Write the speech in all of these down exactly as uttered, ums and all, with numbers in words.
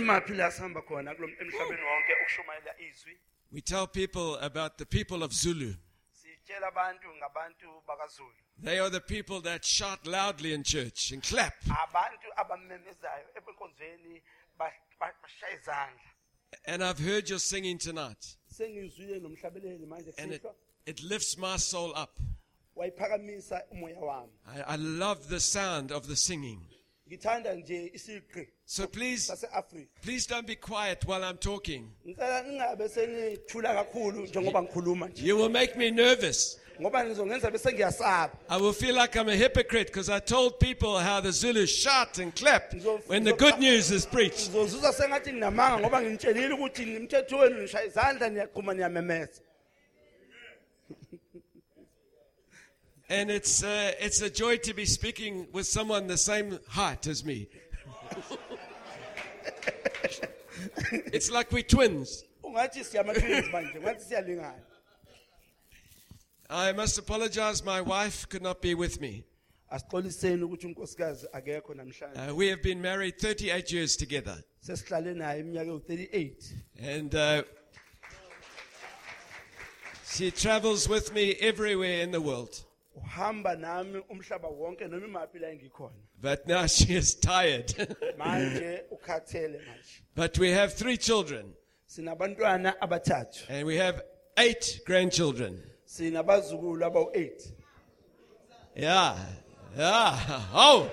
We tell people about the people of Zulu. They are the people that shout loudly in church and clap. And I've heard your singing tonight. And it, it lifts my soul up. I, I love the sound of the singing. So please, please don't be quiet while I'm talking. You will make me nervous. I will feel like I'm a hypocrite because I told people how the Zulus shout and clap when the good news is preached. And it's uh, it's a joy to be speaking with someone the same height as me. It's like we're twins. I must apologize, my wife could not be with me. Uh, we have been married thirty-eight years together. And uh, she travels with me everywhere in the world. But now she is tired. But we have three children. And we have eight grandchildren. Yeah. Yeah. Oh.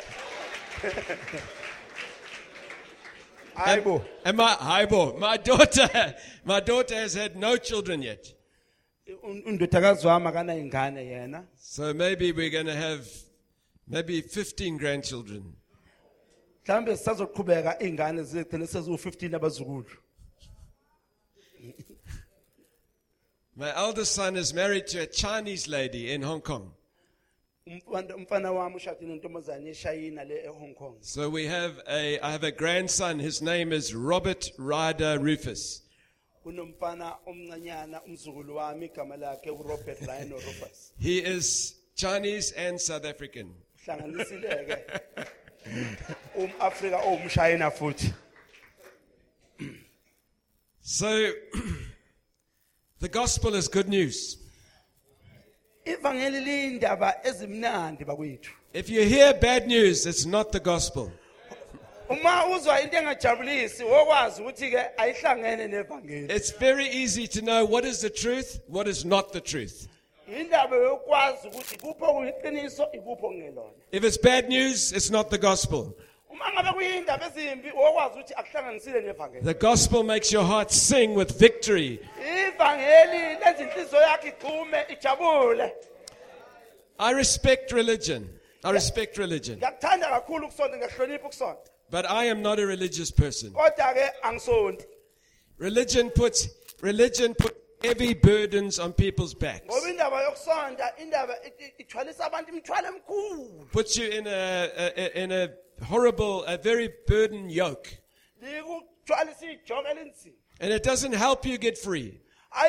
and, and my Aibo, my daughter, my daughter has had no children yet. So maybe we're going to have maybe fifteen grandchildren. My eldest son is married to a Chinese lady in Hong Kong. So we have a, I have a grandson. His name is Robert Ryder Rufus. He is Chinese and South African. So, the gospel is good news. If you hear bad news, it's not the gospel. It's very easy to know what is the truth, what is not the truth. If it's bad news, it's not the gospel. The gospel makes your heart sing with victory. I respect religion. I respect religion. But I am not a religious person. Religion puts religion puts heavy burdens on people's backs. Puts you in a, a in a horrible, a very burden yoke. And it doesn't help you get free.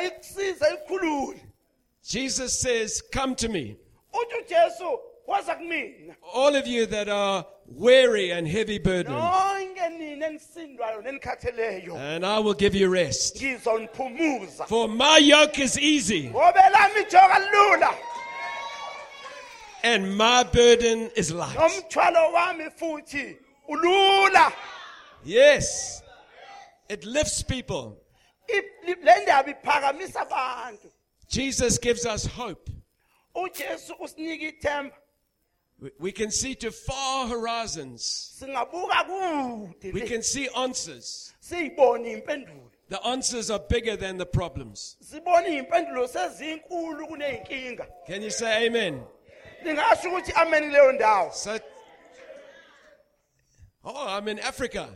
Jesus says, "Come to me. All of you that are weary and heavy burdened, and I will give you rest. For my yoke is easy, and my burden is light." Yes, it lifts people. Jesus gives us hope. We can see to far horizons. We can see answers. The answers are bigger than the problems. Can you say amen? So, oh, I'm in Africa.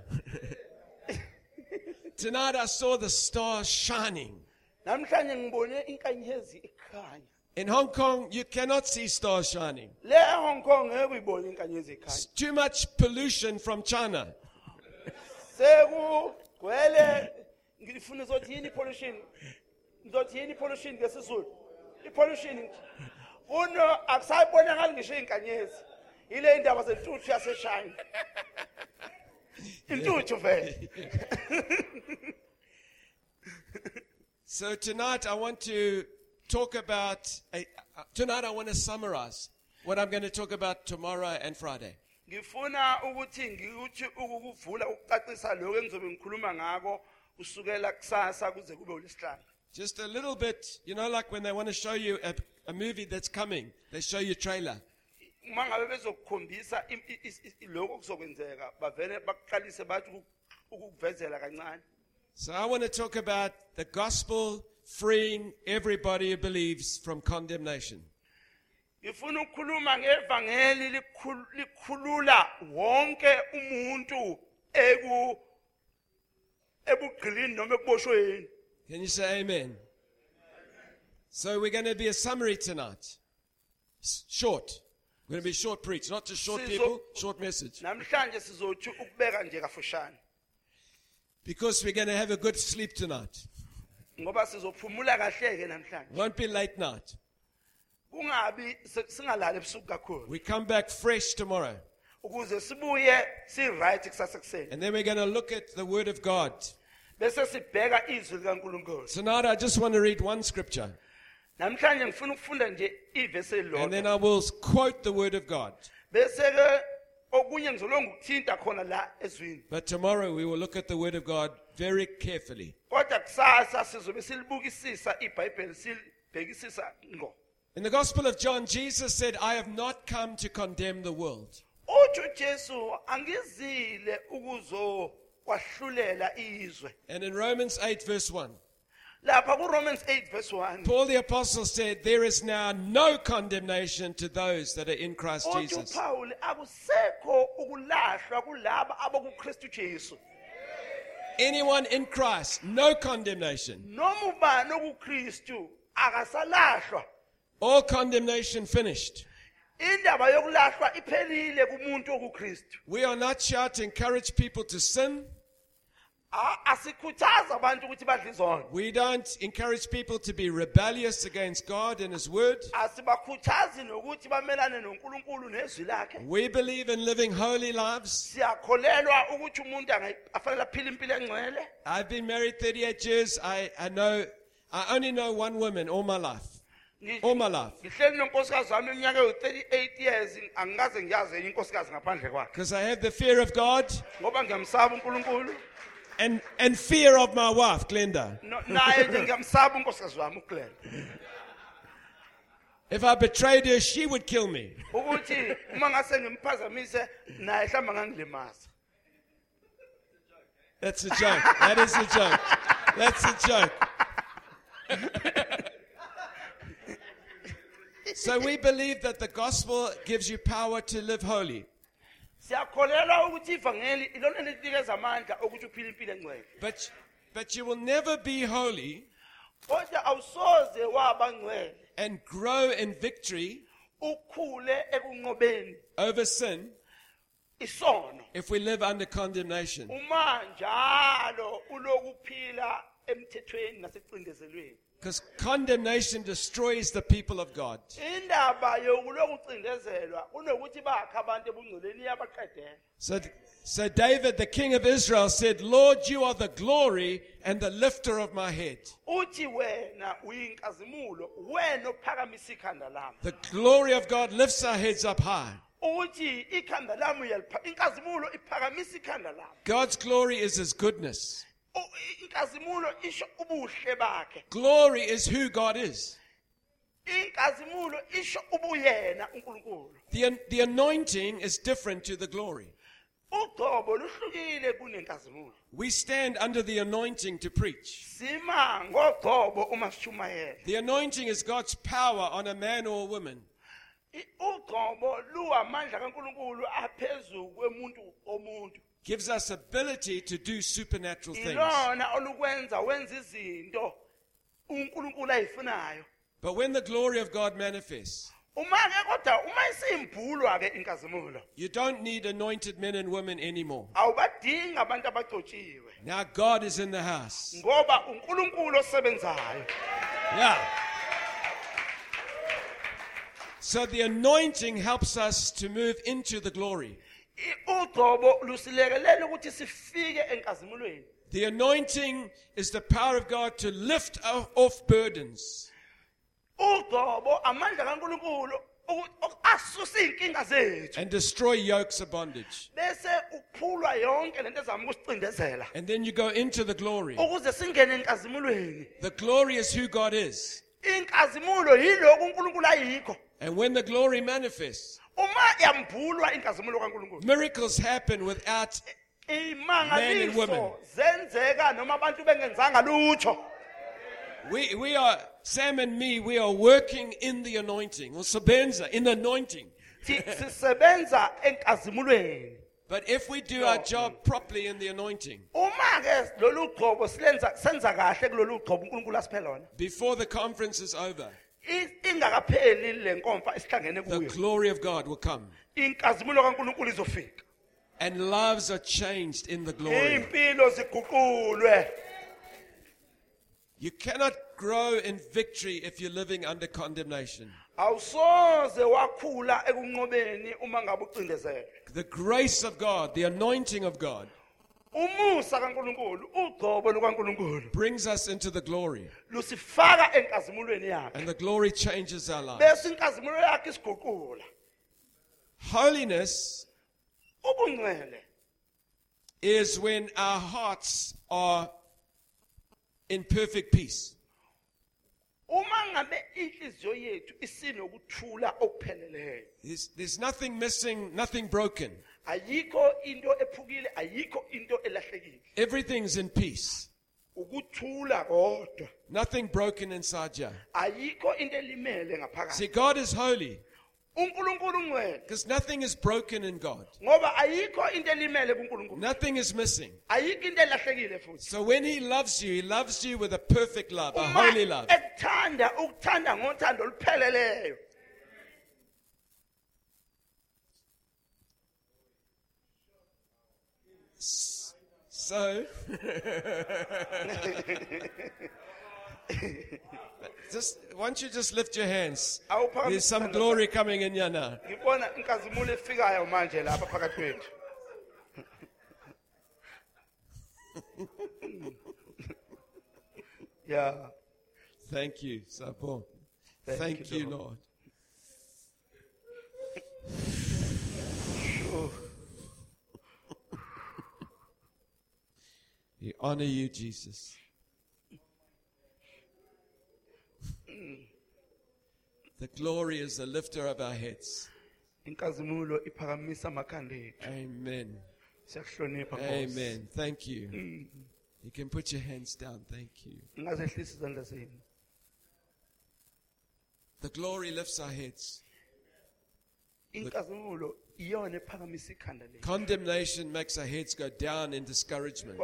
Tonight I saw the stars shining. In Hong Kong, you cannot see stars shining. It's too much pollution from China. So tonight I want to talk about, a, uh, tonight I want to summarize what I'm going to talk about tomorrow and Friday. Just a little bit, you know, like when they want to show you a, a movie that's coming, they show you a trailer. So I want to talk about the gospel freeing everybody who believes from condemnation. Can you say amen? So we're going to be a summary tonight. S- short. We're going to be short preach, not just short people, short message. Because we're going to have a good sleep tonight. Won't be late night. We come back fresh tomorrow. And then we're going to look at the Word of God. Tonight I just want to read one scripture. And then I will quote the Word of God. But tomorrow we will look at the Word of God very carefully. In the Gospel of John, Jesus said, I have not come to condemn the world. And in Romans eight verse one, Paul the Apostle said, there is now no condemnation to those that are in Christ Jesus. Anyone in Christ, no condemnation. All condemnation finished. We are not here to encourage people to sin. We don't encourage people to be rebellious against God and His Word. We believe in living holy lives. I've been married thirty-eight years. I, I know, I only know one woman all my life. All my life. Because I have the fear of God. And, and fear of my wife, Glenda. If I betrayed her, she would kill me. That's a joke. That is a joke. That's a joke. So we believe that the gospel gives you power to live holy. But, but you will never be holy and grow in victory over sin if we live under condemnation. Because condemnation destroys the people of God. So, so David, the king of Israel, said, Lord, you are the glory and the lifter of my head. The glory of God lifts our heads up high. God's glory is His goodness. Glory is who God is. The, the anointing is different to the glory. We stand under the anointing to preach. The anointing is God's power on a man or a woman. Gives us ability to do supernatural things. But when the glory of God manifests, you don't need anointed men and women anymore. Now God is in the house. Yeah. So the anointing helps us to move into the glory. The anointing is the power of God to lift off burdens. And destroy yokes of bondage. And then you go into the glory. The glory is who God is. And when the glory manifests, miracles happen without men and women. We, we are, Sam and me, we are working in the anointing. Or Sabenza, in the anointing. But if we do our job properly in the anointing, before the conference is over, the glory of God will come. And lives are changed in the glory. You cannot grow in victory if you're living under condemnation. The grace of God, the anointing of God, brings us into the glory. And the glory changes our lives. Holiness is when our hearts are in perfect peace. There's, there's nothing missing, nothing broken. Everything's in peace. Nothing broken inside you. See, God is holy. Because nothing is broken in God. Nothing is missing. So when He loves you, He loves you with a perfect love, a holy love. So, just why don't you just lift your hands? There's some glory coming in here now. Yeah. Thank you, Sapo. Thank, Thank you, you, Lord. We honor you, Jesus. The glory is the lifter of our heads. Amen. Amen. Thank you. You can put your hands down. Thank you. The glory lifts our heads. The condemnation makes our heads go down in discouragement.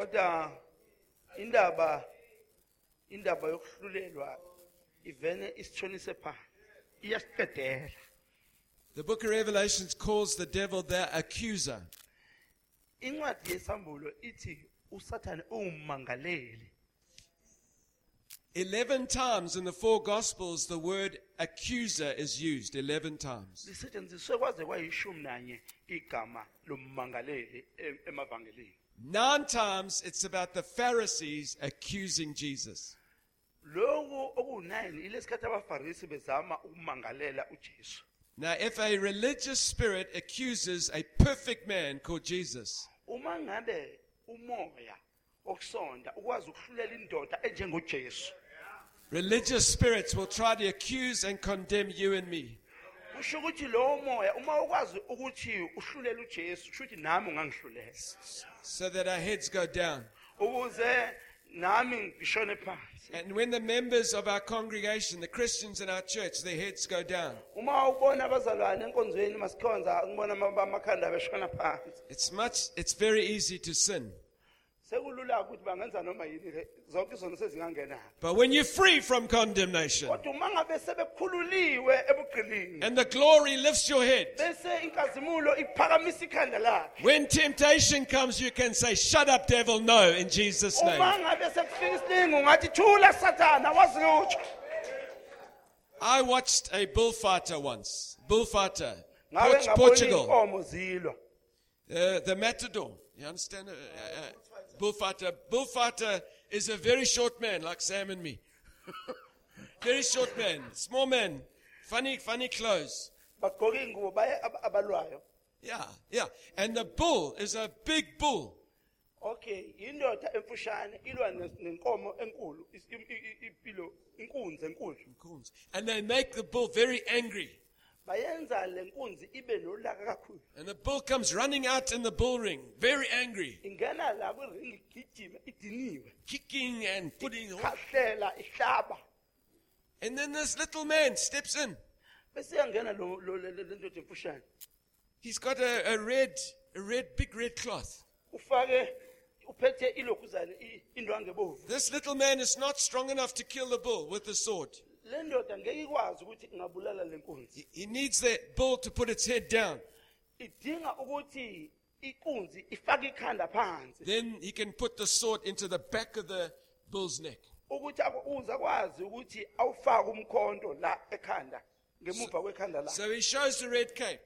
The book of Revelation calls the devil the accuser. Eleven times in the four Gospels, the word accuser is used. Eleven times. Nine times it's about the Pharisees accusing Jesus. Now, if a religious spirit accuses a perfect man called Jesus, religious spirits will try to accuse and condemn you and me. So that our heads go down. And when the members of our congregation, the Christians in our church, their heads go down, it's much, it's very easy to sin. But when you're free from condemnation and the glory lifts your head, when temptation comes, you can say, "Shut up, devil," no, in Jesus' name. I watched a bullfighter once. Bullfighter. Portugal. Uh, the matador. You understand? Uh, uh, bullfighter. Bullfighter is a very short man, like Sam and me. Very short man. Small man. Funny, funny clothes. Yeah, yeah. And the bull is a big bull. Okay, indoda emfushane ilwa nenkomo enkulu impilo inkunzi enkulu. And they make the bull very angry. Bayenza lenkunzi ibe nolaka kakhulu. And the bull comes running out in the bull ring, very angry. Ingena la kwiring igijima idiniwe. Kicking and putting khahlela ihlaba. And then this little man steps in. Bese yangena lo lendoda emfushane. He's got a, a red, a red, big red cloth. This little man is not strong enough to kill the bull with the sword. He, he needs the bull to put its head down. Then he can put the sword into the back of the bull's neck. So, so he shows the red cape.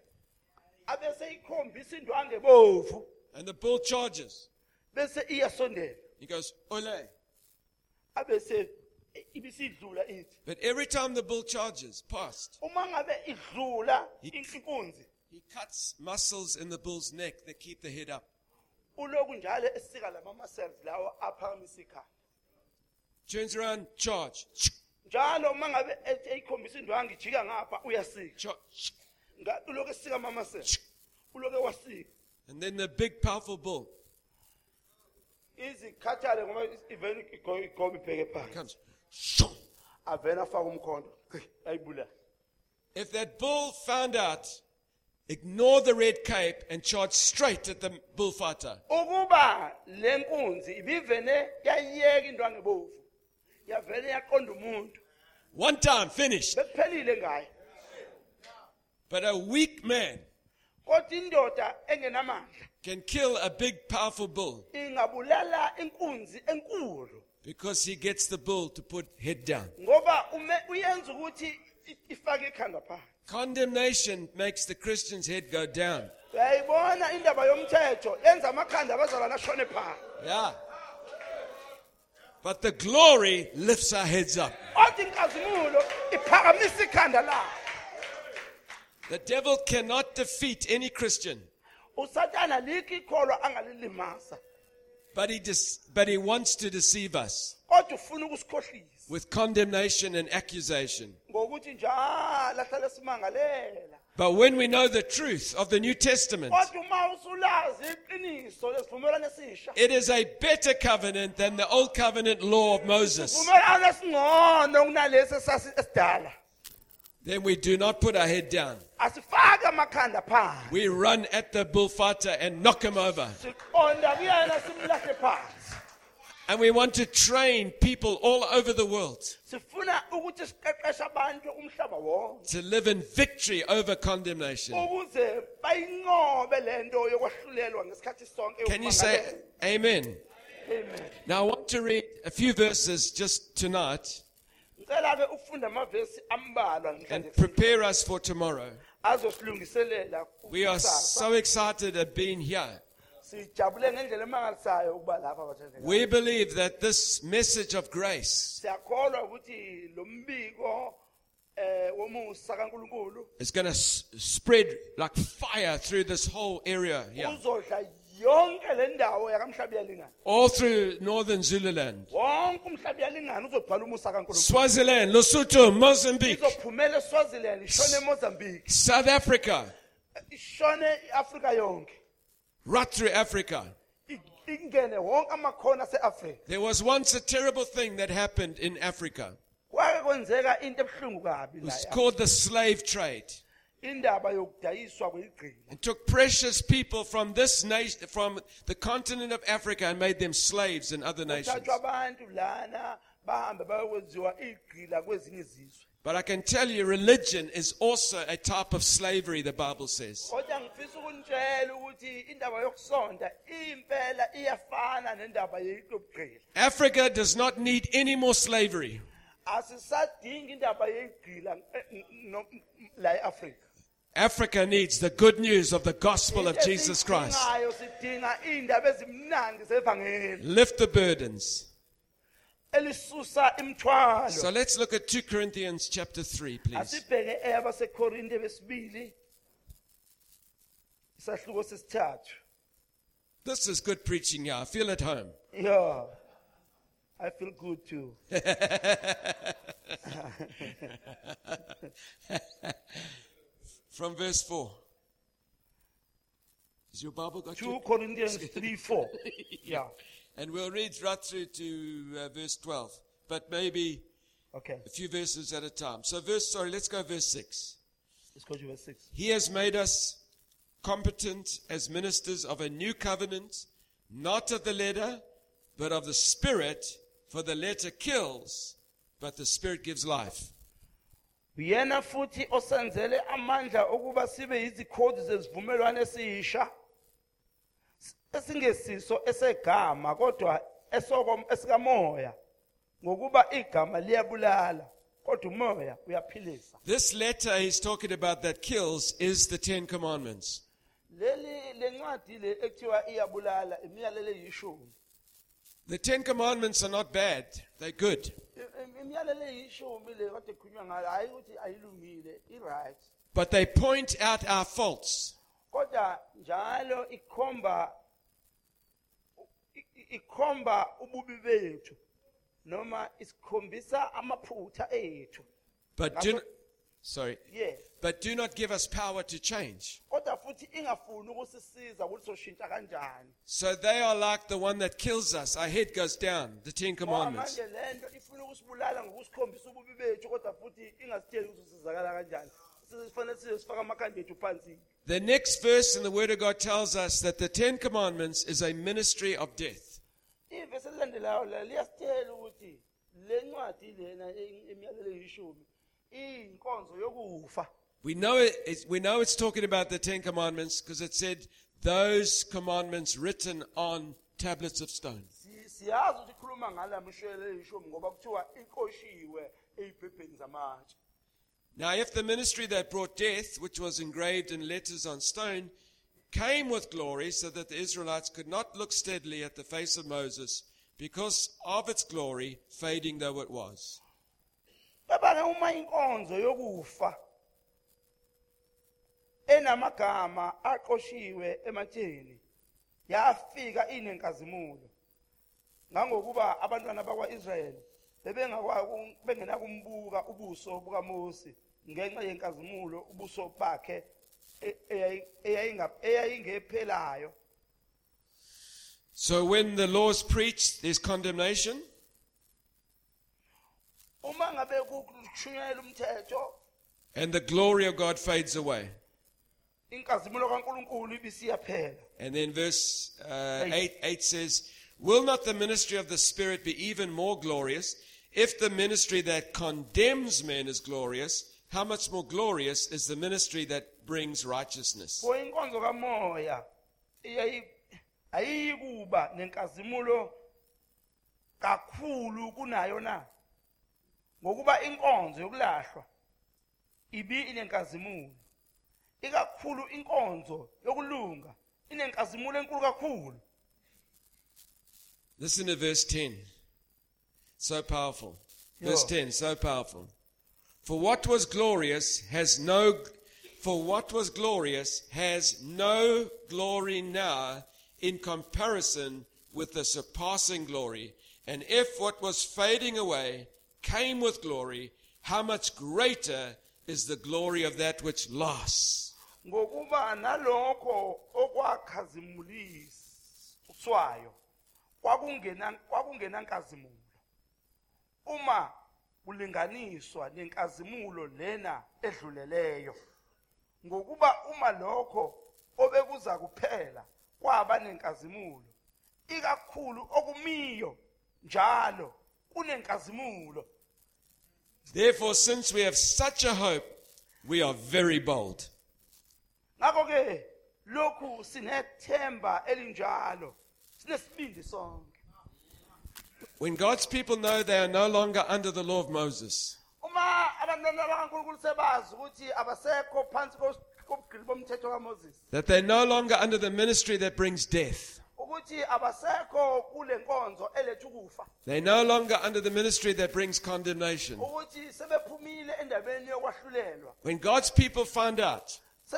And the bull charges. He goes, ole. But every time the bull charges past, he, he cuts muscles in the bull's neck that keep the head up. Turns around, charge. Charge. And then the big powerful bull comes. If that bull found out, ignore the red cape and charge straight at the bullfighter. One time, finished. But a weak man can kill a big powerful bull because he gets the bull to put head down. Condemnation makes the Christian's head go down. Yeah. But the glory lifts our heads up. The devil cannot defeat any Christian. But he, dis- but he wants to deceive us with condemnation and accusation. But when we know the truth of the New Testament, it is a better covenant than the old covenant law of Moses. Then we do not put our head down. We run at the bullfighter and knock him over. And we want to train people all over the world to live in victory over condemnation. Can you say amen? Amen. Now I want to read a few verses just tonight and prepare us for tomorrow. We are so excited at being here. We believe that this message of grace is going to s- spread like fire through this whole area here. All through northern Zululand, Swaziland, Lesotho, Mozambique, South Africa, right through Africa. There was once a terrible thing that happened in Africa. It was called the slave trade. It took precious people from this nation, from the continent of Africa, and made them slaves in other nations. But I can tell you, religion is also a type of slavery, the Bible says. Africa does not need any more slavery. Africa needs the good news of the gospel of Jesus Christ. Lift the burdens. So let's look at two Corinthians chapter three, please. This is good preaching here. I feel at home. Yeah, I feel good too. From verse four. Is your Bible got two Corinthians three four. Yeah. And we'll read right through to uh, verse twelve, but maybe okay. a few verses at a time. So verse, sorry, let's go verse six. Let's go to verse six. He has made us competent as ministers of a new covenant, not of the letter, but of the Spirit, for the letter kills, but the Spirit gives life. Uyena futhi osenzele amandla okuba sibe izikhodi zezivumelwano esisha esingesiso esegama kodwa esoko esikamoya ngokuba igama liyabulala kodwa umoya uyaphilisa. This letter he's talking about that kills is the Ten Commandments. Leli lencwadi le ekuthiwa iyabulala imiyalelo eyishumi. The Ten Commandments are not bad, they're good. But they point out our faults. But do, sorry. Yeah. But do not give us power to change. So they are like the one that kills us. Our head goes down, the Ten Commandments. The next verse in the Word of God tells us that the Ten Commandments is a ministry of death. We know it, it's, we know it's talking about the Ten Commandments because it said those commandments written on tablets of stone. Now, if the ministry that brought death, which was engraved in letters on stone, came with glory so that the Israelites could not look steadily at the face of Moses because of its glory, fading though it was. Enamagama aqoshiwe ematheni yafika inenkazimulo ngangokuba abantwana bakwaIsrayeli bebengakwazi bengenakumbuka ubuso bukaMose ngenxa yenkazimulo ubuso bakhe eyayingephelayo. So when the law is preached, there's condemnation. Uma ngabe kuchunyelwa umthetho and the glory of God fades away. And then verse uh, eight, eight says, will not the ministry of the Spirit be even more glorious? If the ministry that condemns men is glorious, how much more glorious is the ministry that brings righteousness? Ngokuba inkonzo yokulahlwa ibi inenkazimulo ikakhulu inkonzo yokulunga inenkazimulo enkulu kakhulu. Listen to verse ten. So powerful. Verse ten, so powerful. For what was glorious has no for what was glorious has no glory now in comparison with the surpassing glory. And if what was fading away came with glory, how much greater is the glory of that which lasts. Ngokuba nalokho okwakhazimuliswayo kwakungena kwakungena nkazimulo uma kulinganiswa nenkazimulo lena edluleleyo ngokuba uma lokho obekuza kuphela kwaba nenkazimulo ikakhulu okumiyo njalo kunenkazimulo. Therefore, since we have such a hope, we are very bold. When God's people know they are no longer under the law of Moses, That they're no longer under the ministry that brings death. They're no longer under the ministry that brings condemnation. When God's people found out,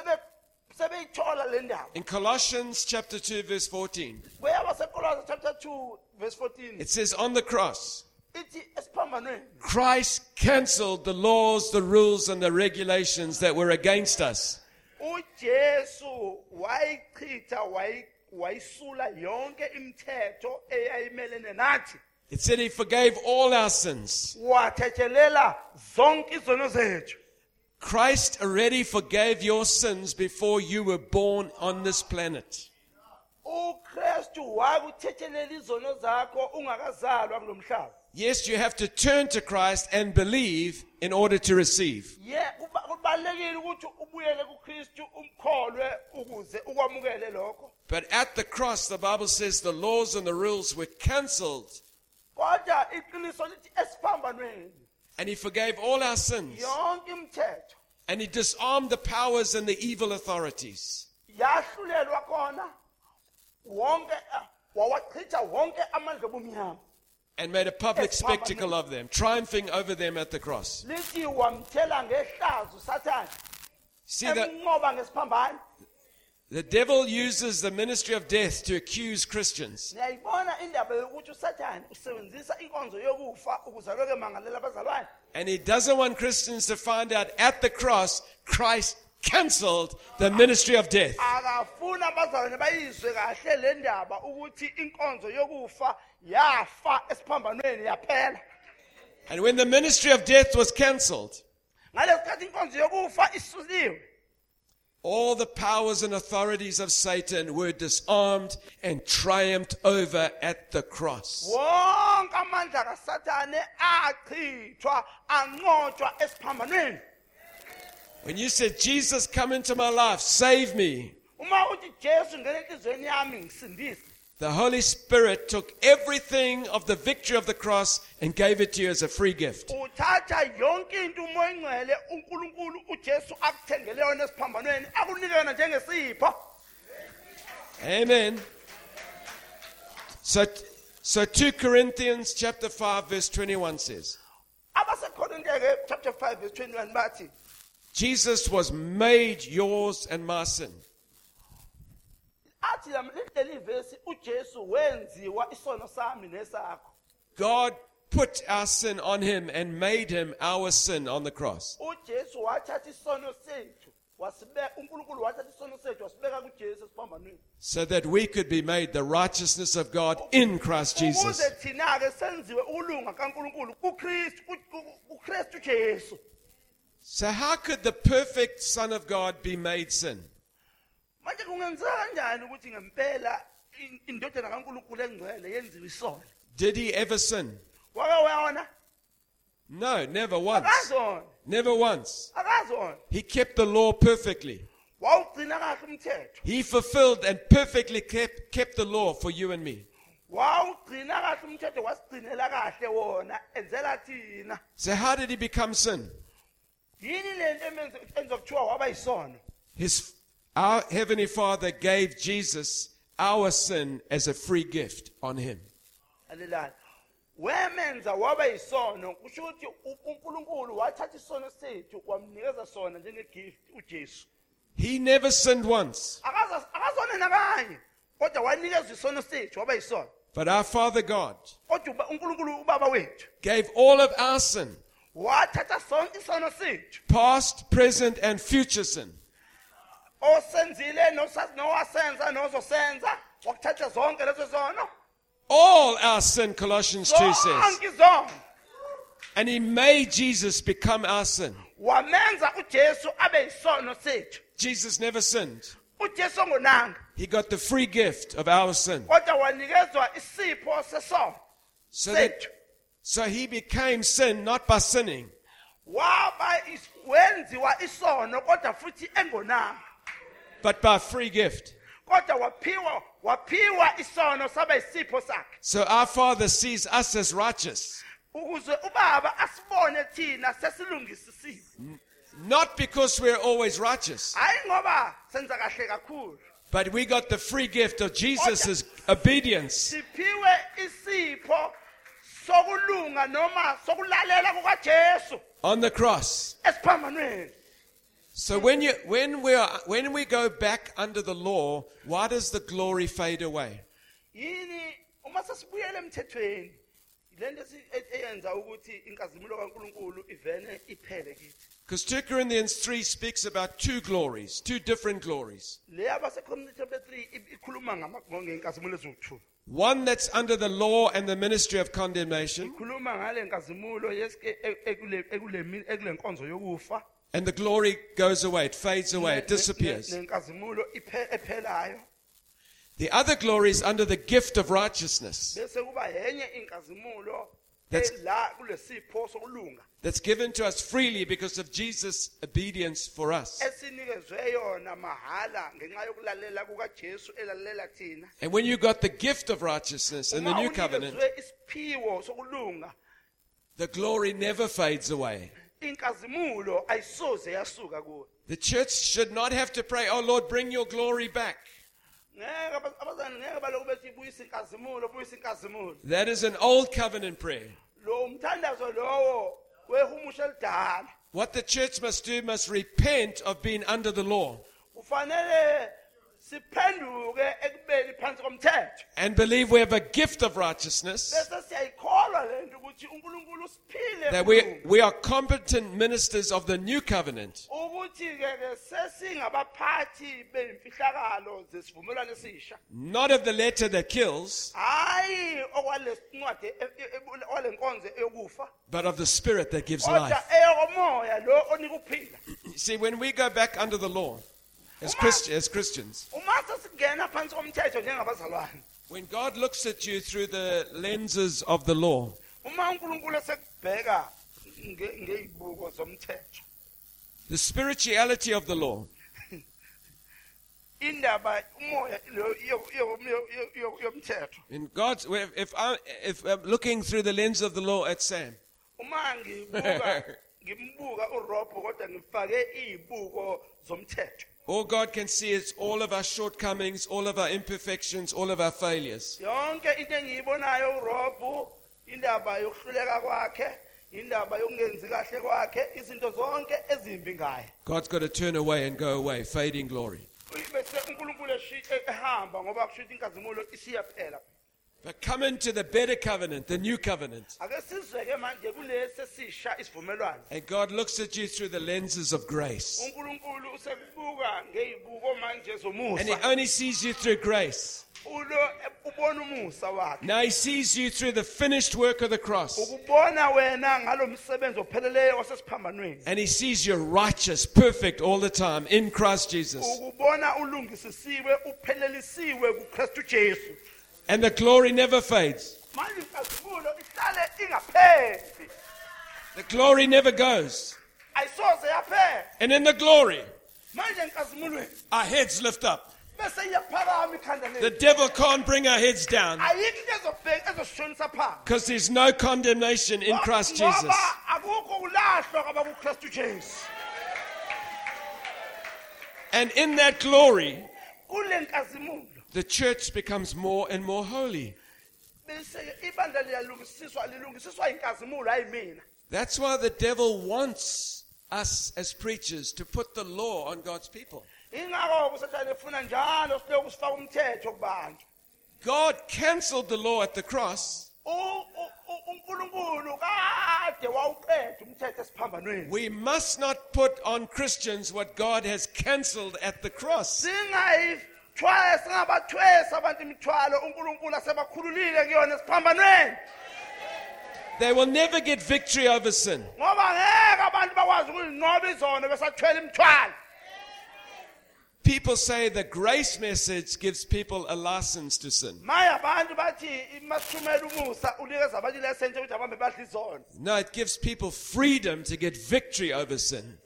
in Colossians chapter two verse fourteen, it says on the cross, Christ cancelled the laws, the rules and the regulations that were against us. It said he forgave all our sins. Christ already forgave your sins before you were born on this planet. Yes, you have to turn to Christ and believe in order to receive. But at the cross, the Bible says the laws and the rules were cancelled. And he forgave all our sins. And he disarmed the powers and the evil authorities. And made a public spectacle of them, triumphing over them at the cross. See that the devil uses the ministry of death to accuse Christians. And he doesn't want Christians to find out at the cross, Christ cancelled the ministry of death. And when the ministry of death was cancelled, all the powers and authorities of Satan were disarmed and triumphed over at the cross. When you said, Jesus, come into my life, save me, the Holy Spirit took everything of the victory of the cross and gave it to you as a free gift. Amen. So, so two Corinthians chapter five verse twenty-one says, Jesus was made yours and my sin. God put our sin on him and made him our sin on the cross. So that we could be made the righteousness of God in Christ Jesus. So how could the perfect Son of God be made sin? Did he ever sin? No, never once. Never once. He kept the law perfectly. He fulfilled and perfectly kept, kept the law for you and me. So how did he become sin? His Our Heavenly Father gave Jesus our sin as a free gift on him. He never sinned once. But our Father God gave all of our sin, past, present, and future sin. All our sin, Colossians two says. And he made Jesus become our sin. Jesus never sinned. He got the free gift of our sin. So, that, so he became sin not by sinning, but by free gift. So our Father sees us as righteous, Not because we're always righteous, but we got the free gift of Jesus' obedience. On the cross. So when you when we are when we go back under the law, why does the glory fade away? Because two Corinthians three speaks about two glories, two different glories. One that's under the law and the ministry of condemnation. And the glory goes away, it fades away, it disappears. The other glory is under the gift of righteousness. That's, that's given to us freely because of Jesus' obedience for us. And when you got the gift of righteousness in the new covenant, the glory never fades away. The church should not have to pray, "Oh Lord, bring your glory back." That is an old covenant prayer. What the church must do must repent of being under the law and believe we have a gift of righteousness, that we, we are competent ministers of the new covenant, not of the letter that kills, but of the Spirit that gives life. See, when we go back under the law as, Christ, as Christians, when God looks at you through the lenses of the law, the spirituality of the law, in God's, if, I, if I'm looking through the lens of the law at Sam, all God can see is all of our shortcomings, all of our imperfections, all of our failures. God's got to turn away and go away, fading glory. But come into the better covenant, the new covenant. And God looks at you through the lenses of grace. And He only sees you through grace. Now He sees you through the finished work of the cross. And He sees you righteous, perfect all the time in Christ Jesus. And the glory never fades. The glory never goes. And in the glory, our heads lift up. The devil can't bring our heads down because there's no condemnation in Christ Jesus. And in that glory, the church becomes more and more holy. That's why the devil wants us as preachers to put the law on God's people. God cancelled the law at the cross. We must not put on Christians what God has cancelled at the cross. They will never get victory over sin. People say the grace message gives people a license to sin. No, it gives people freedom to get victory over sin.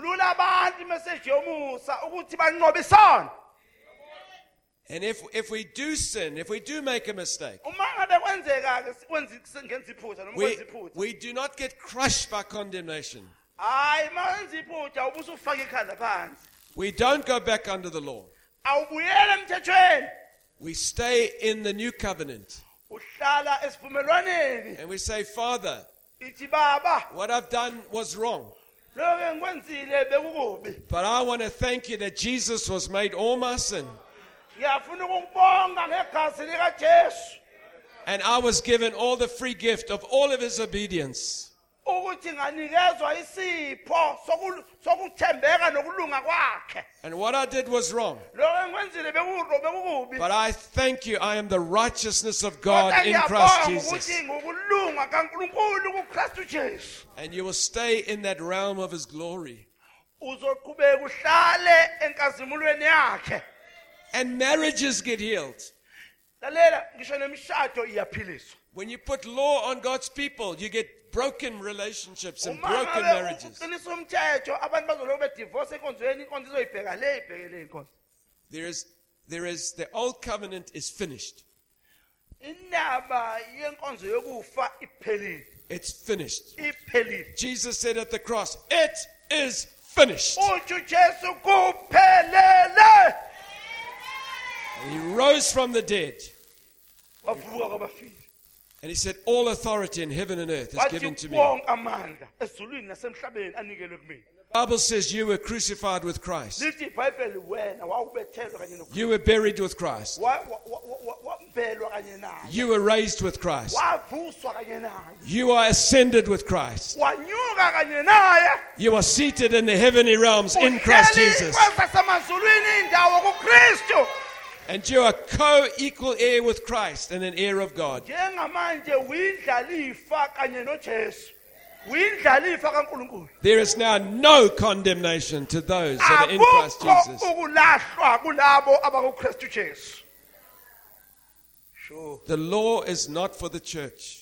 And if if we do sin, if we do make a mistake, we, we do not get crushed by condemnation. We don't go back under the law. We stay in the new covenant. And we say, Father, what I've done was wrong. But I want to thank you that Jesus was made all my sin. And I was given all the free gift of all of his obedience. And what I did was wrong. But I thank you, I am the righteousness of God in Christ Jesus. And you will stay in that realm of his glory. And marriages get healed. When you put law on God's people, you get broken relationships and broken marriages. There is, there is, the old covenant is finished. It's finished. Jesus said at the cross, it is finished. And he rose from the dead. And he said, all authority in heaven and earth is given to me. The Bible says you were crucified with Christ. You were buried with Christ. You were raised with Christ. You are ascended with Christ. You are seated in the heavenly realms in Christ Jesus. And you are co-equal heir with Christ and an heir of God. There is now no condemnation to those that are in Christ Jesus. The law is not for the church.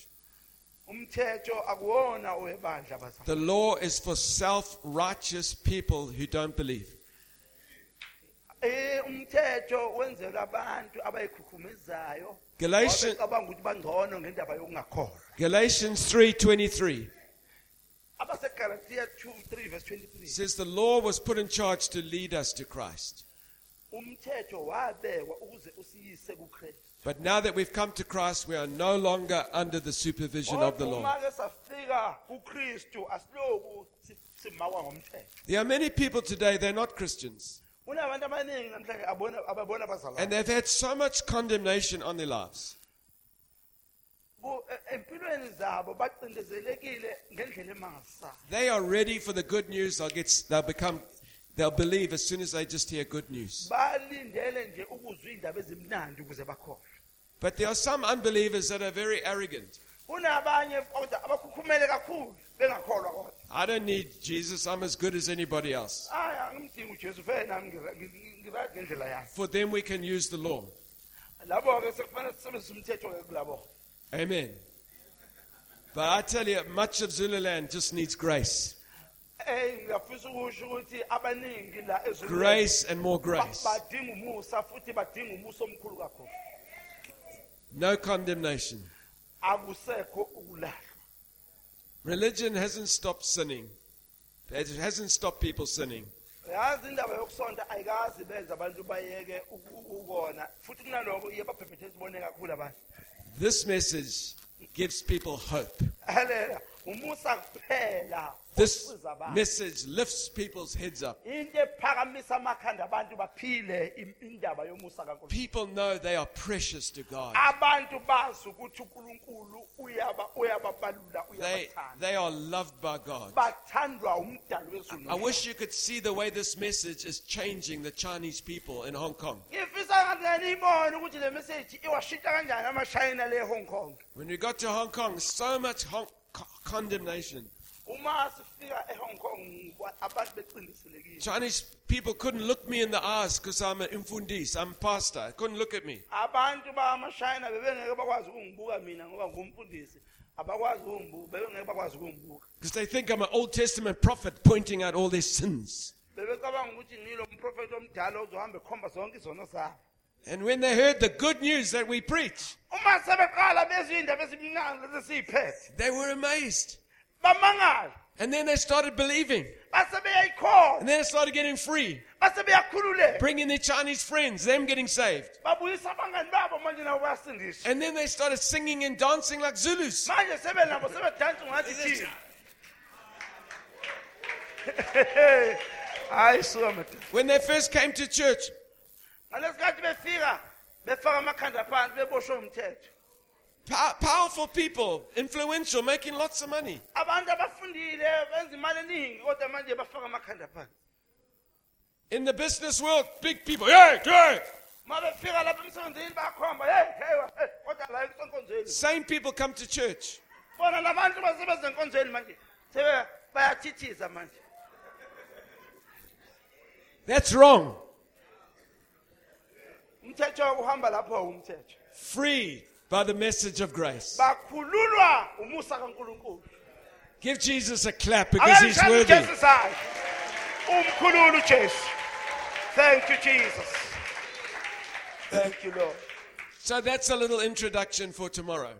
The law is for self-righteous people who don't believe. Galatians, Galatians three twenty-three says the law was put in charge to lead us to Christ. But now that we've come to Christ, we are no longer under the supervision of the law. There are many people today, they're not Christians. And they've had so much condemnation on their lives. They are ready for the good news. They'll get, they'll become, they'll believe as soon as they just hear good news. But there are some unbelievers that are very arrogant. I don't need Jesus. I'm as good as anybody else. For them, we can use the law. Amen. But I tell you, much of Zululand just needs grace. Grace and more grace. No condemnation. Religion hasn't stopped sinning. It hasn't stopped people sinning. This message gives people hope. This message lifts people's heads up. People know they are precious to God. They, they are loved by God. I wish you could see the way this message is changing the Chinese people in Hong Kong. When we got to Hong Kong, so much Hong condemnation. Chinese people couldn't look me in the eyes because I'm an infundis, I'm a pastor. Couldn't look at me. Because they think I'm an Old Testament prophet pointing out all their sins. And when they heard the good news that we preach, they were amazed. And then they started believing. base beyayikholwa And then they started getting free. base beyakhululeka Bringing their Chinese friends, them getting saved. babuyisa abangani babo manje nabo bayasindiswa And then they started singing and dancing like Zulus. manje sebenabo sebedansa ngathi thina hayi suka madodana When they first came to church, ngalesikhathi befika befaka amakhanda phansi beboshwe umthetho pow- powerful people, influential, making lots of money. abantu abafundile benza imali eningi kodwa manje bafaka amakhanda phansi In the business world, big people. Hey, hey. uma befika lapha emsebenzini bayakhomba hey hey hey, kodwa la esenkonzweni Same people come to church. bona labantu basebenza enkonzweni manje sebe bayathithiza manje That's wrong. umthetho uhamba lapho umthetho Free by the message of grace. bakhululwa umusa kaNkulunkulu Give Jesus a clap because he's Akayishaya worthy. uJesu sayo umkhululu uJesu thank you Jesus thank you Lord So that's a little introduction for tomorrow.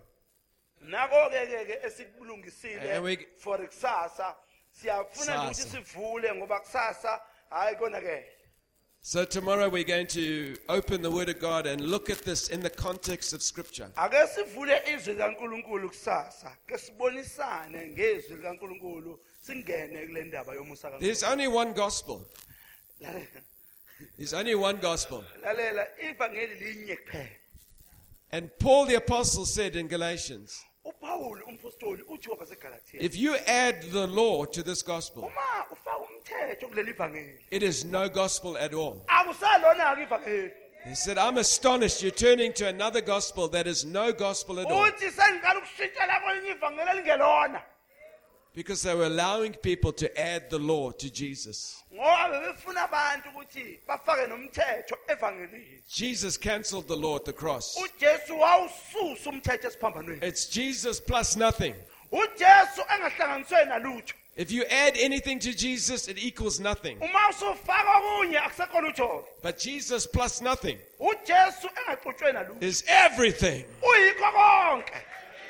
nako ke ke ke esikulungisile And we- for kusasa siyafuna nje ukuthi Kusasa. sivule ngoba kusasa hayi kona ke So tomorrow we're going to open the Word of God and look at this in the context of Scripture. ake sivule izwi likaNkulunkulu kusasa ke sibonisane ngezwi likaNkulunkulu singene kule ndaba yomusa There's kaNkulunkulu only one gospel. lalela There's only one gospel. lalela ivangeli linye kuphela And Paul the Apostle said in Galatians, uPaul umphostoli uthi wabaseGalatia if you add the law to this gospel, uma ufaka umthetho kuleli vangeli it is no gospel at all. akusalona ke ivangeli He said, I'm astonished you're turning to another gospel that is no gospel at all. uthi sengiqala ukushintsha lapho elinye ivangeli elingelona Because they were allowing people to add the law to Jesus. ngoba bebefuna abantu ukuthi bafake nomthetho evangelini Jesus cancelled the law at the cross. uJesu wawususa umthetho esiphambanweni It's Jesus plus nothing. uJesu engahlanganiswe nalutho If you add anything to Jesus, it equals nothing. uma usufaka kunye akusekho lutho But Jesus plus nothing uJesu engaxutshwe nalutho is everything. uyikho konke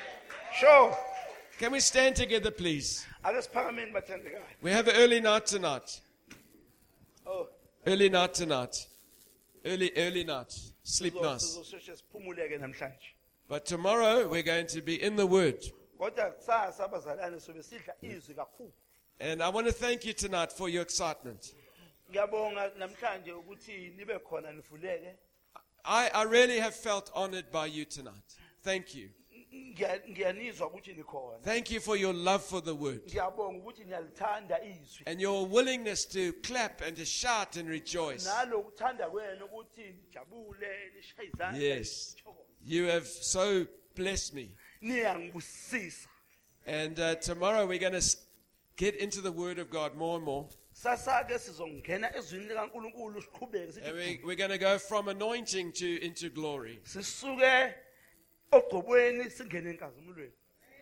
sure Can we stand together, please? ake siphakameni bathandekayo We have an early night tonight. oh Early night tonight. Early, early night. Sleep nice. sizosheshe siphumuleke namhlanje But tomorrow we're going to be in the Word. kodwa kusasa abazalwane sobe sidla izwi kakhulu And I want to thank you tonight for your excitement. ngiyabonga namhlanje ukuthi nibe khona nivuleke I, I really have felt honored by you tonight. Thank you. Ngiya- ngiyanizwa ukuthi nikhona Thank you for your love for the Word ngiyabonga ukuthi niyalithanda izwi and your willingness to clap and to shout and rejoice. nalokuthanda kwenu ukuthi nijabule nishaye izandla Yes. nithokoze. You have so blessed me. niyangibusisa And uh, tomorrow we're going to get into the Word of God more and more. sasa ke sizongena ezwini likaNkulunkulu siqhubeke And we, sithi we're going to go from anointing to into glory. sisuke ogqobweni singene enkazimulweni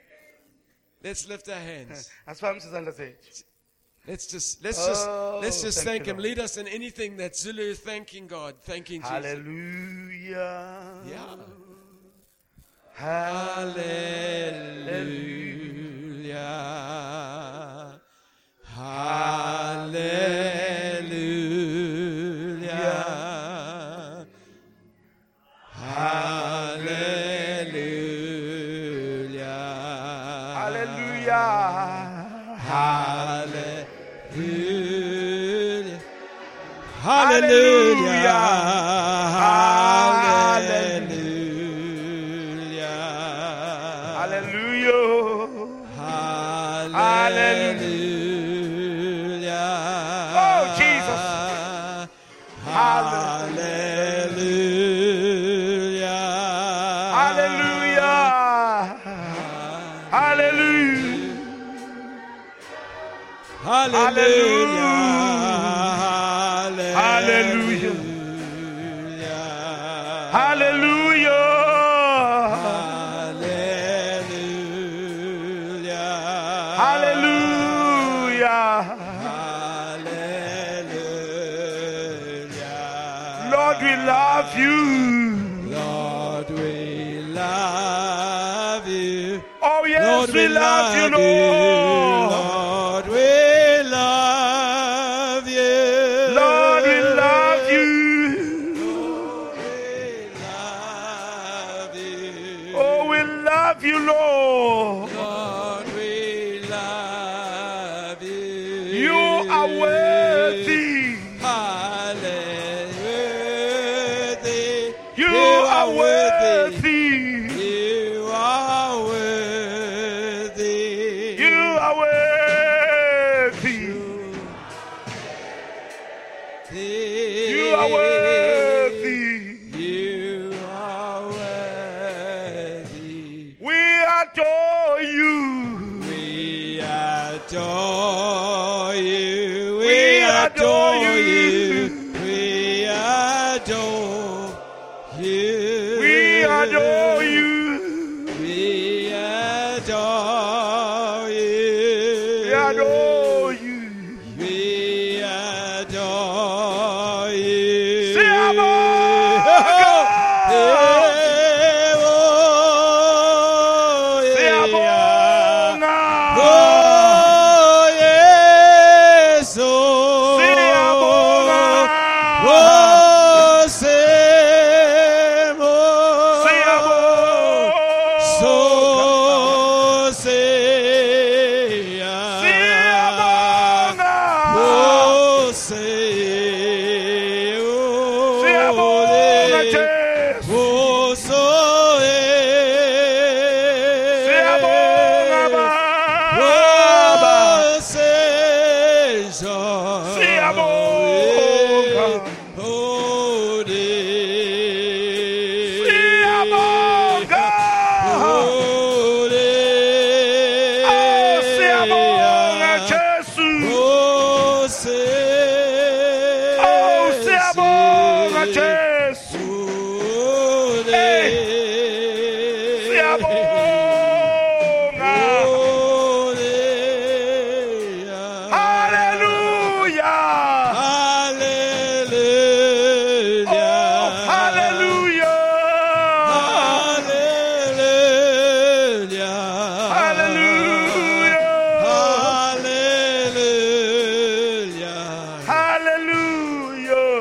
Let's lift our hands. asiphakamisa izandla zethu Let's just let's just Oh, let's just thank thank you, Him. Lord. Lead us in anything that's Zulu, thanking God, thanking Jesus. hallelujah Yeah. hallelujah Hallelujah. Hallelujah. hallelujah Hallelujah. Hallelujah. hallelujah Hallelujah. Oh, Jesus. Hallelujah. hallelujah hallelujah Hallelujah. Hallelujah. Hallelujah. hallelujah Hallelujah. hallelujah Hallelujah. Lord we love you Lord, we love you. oh yes Lord, we love you you. Lord Lord, are worthy. Hallelujah. You are worthy. You are worthy. You are worthy. You are worthy. You are worthy. We adore you. We adore you. We adore adore you. you. We adore you. We adore you. We adore you. We adore you. We adore you. Say Abba. Say Abba. Oh, yes, oh. Say Abba. Oh, say more. Say Abba. So say, Say Abba. oh, say, oh, Say Abba. oh, so, Say Abba. oh, say, so, Say Abba. oh, Say Abba. Say Abba. Jesus. Oh, say, Oh, say Abba. Jesus. Say Abba. Hallelujah. Hallelujah. Oh, hallelujah. Hallelujah. Hallelujah. Hallelujah. Hallelujah.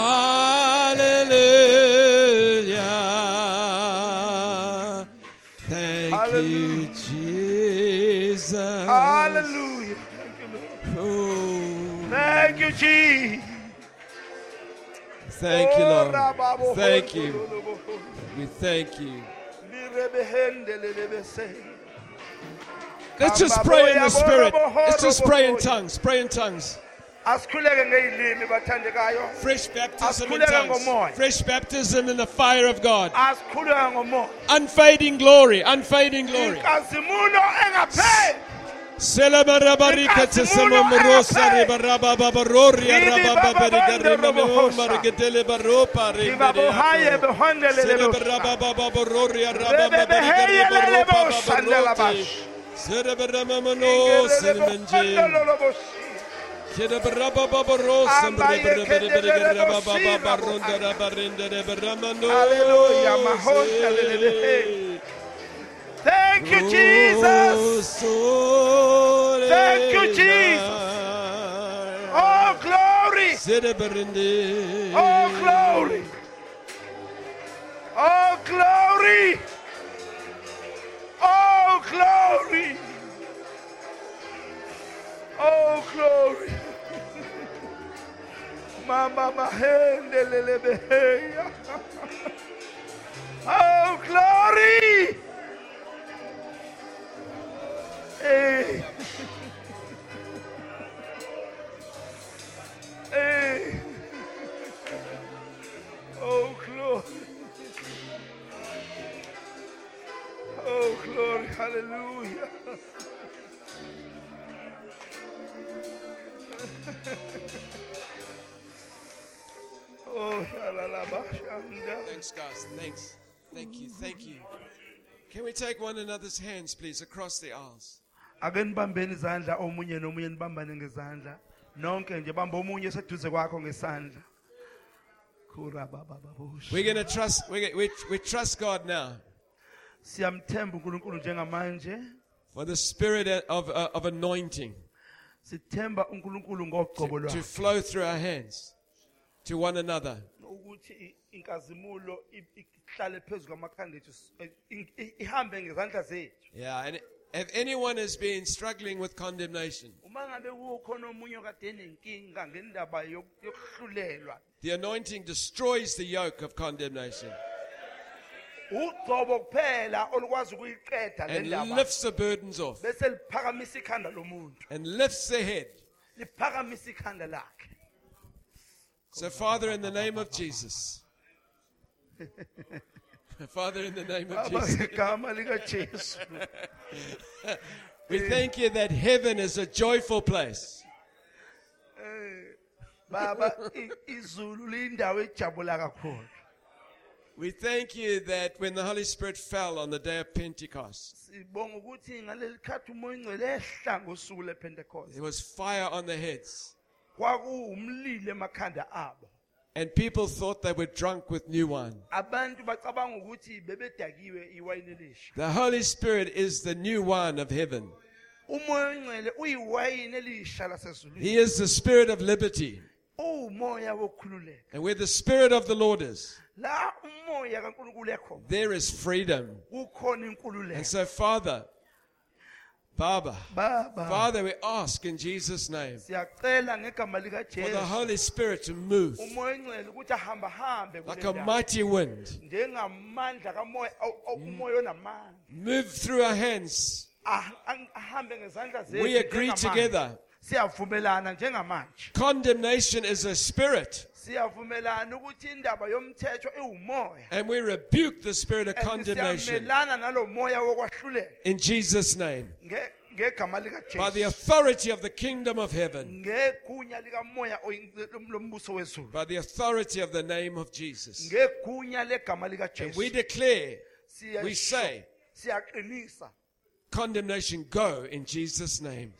Hallelujah. Thank you, Hallelujah. Jesus. Hallelujah. Thank you, Lord. Oh, Thank you, Jesus. thank you, Oh, Lord. Rababo- Thank you. We thank you. Let's just pray in the Spirit. Let's just pray in tongues. Pray in tongues. Asikhuleke ngeyilimi bathandekayo. Fresh baptism in Asikhuleke tongues. ngomoya. Fresh baptism in the fire of God. Asikhuleke ngomoya. Unfading glory. Unfading glory. Inkazimulo engapheli. Celebarabarika tesemamrosa rebaraba babaroria rababa berigarima margetele baropa Ibabohaye rendereato. behondelele Celebraba babaroria rababa berigarima baropa babarote. Cerebramamano selmenje. Cerebraba babarosa berigarima babaronda rabarendere beramano. Hallelujah, mahondelele. Thank you, Jesus. Thank you, Jesus. Oh, glory. Oh, glory. Oh, glory. Oh, glory. Oh, glory. Mama mahendelele beheya. Oh, glory. Hey. Hey. Oh, glory. Oh, glory. Hallelujah. Oh, thanks, guys. Thanks. Thank you. Thank you. Can we take one another's hands, please, across the aisles? Ake nibambeni izandla omunye nomunye nibambane ngezandla. Nonke nje bamba omunye seduze kwakho ngesandla. We're going to trust we we we trust God now. Siyamthemba uNkulunkulu njengamanje. For the spirit of uh, of anointing. Sithemba uNkulunkulu ngogcobo lwakhe. To flow through our hands to one another. Ukuthi inkazimulo ihlale phezulu kwamakhanda ethu ihambe ngezandla zethu. Yeah, and If anyone has been struggling with condemnation, the anointing destroys the yoke of condemnation and lifts the burdens off and lifts the head. So, Father, in the name of Jesus, Father, in the name of Jesus, we thank you that heaven is a joyful place. We thank you that when the Holy Spirit fell on the day of Pentecost, there was fire on their heads. And people thought they were drunk with new wine. The Holy Spirit is the new wine of heaven. He is the Spirit of liberty. And where the Spirit of the Lord is, there is freedom. And so, Father, Baba, Baba, Father, we ask in Jesus' name for the Holy Spirit to move like a mighty wind. Move through our hands. We agree together. Condemnation is a spirit. And we rebuke the spirit of condemnation in Jesus' name. By the authority of the kingdom of heaven. By the authority of the name of Jesus. And we declare, we say, condemnation go in Jesus' name.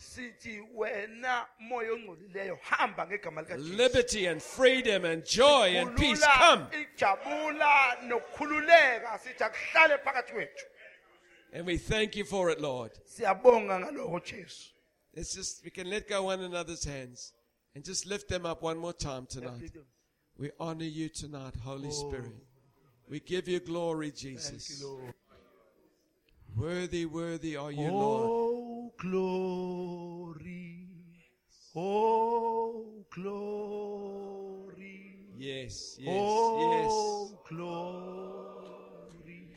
Liberty and freedom and joy and peace come. And we thank you for it, Lord. Let's just, we can let go one another's hands and just lift them up one more time tonight. We honor you tonight, Holy Spirit. We give you glory, Jesus. Worthy, worthy are you, Lord. Oh, glory. Oh, glory. Yes, yes, oh, yes. Glory.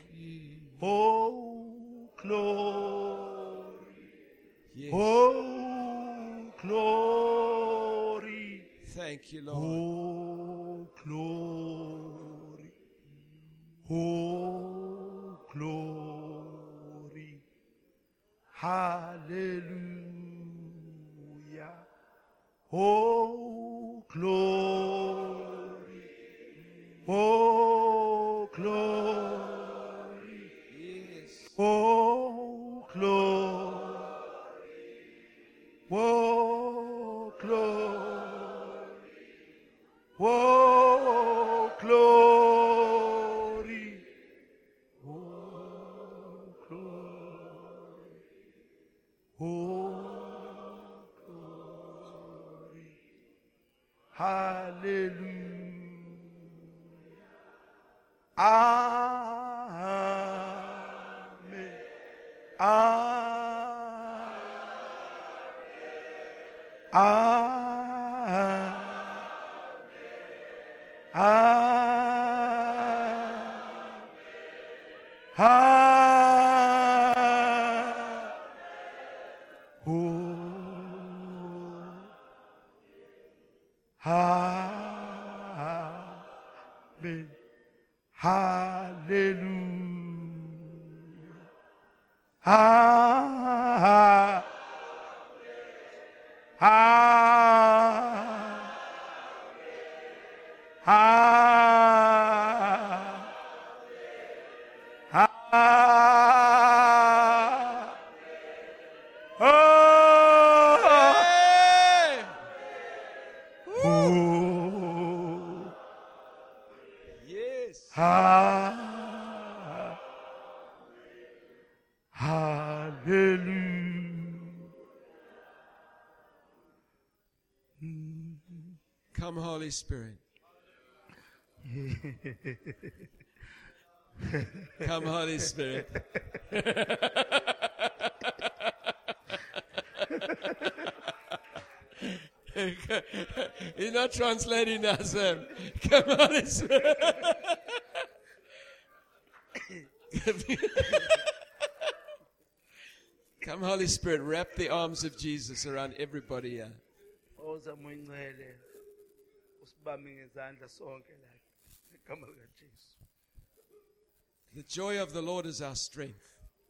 Oh, glory. Yes. Oh, glory. Thank you, Lord. Oh, glory. Oh, glory. Hallelujah. Oh, glory. Oh, glory. Yes. Oh, glory. Oh, glory. Oh, glory. Oh, glory. Hallelujah. Amen. Amen. Amen. Amen. Amen. Hallelujah. Amen. Come, Holy Spirit. Come, Holy Spirit. He's not translating us. Um, come on, it's Come, Holy Spirit, wrap the arms of Jesus around everybody here. The joy of the Lord is our strength.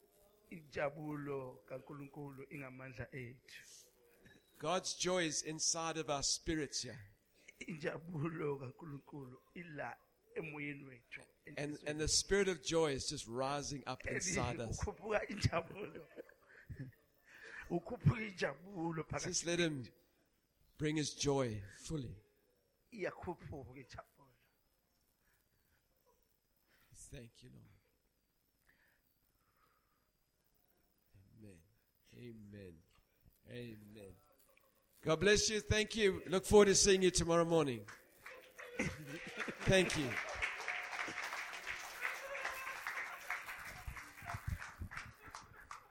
God's joy is inside of our spirits here. And, and the spirit of joy is just rising up inside us. Just let him bring his joy fully. Thank you, Lord. Amen. Amen. Amen. God bless you. Thank you. Look forward to seeing you tomorrow morning. Thank you.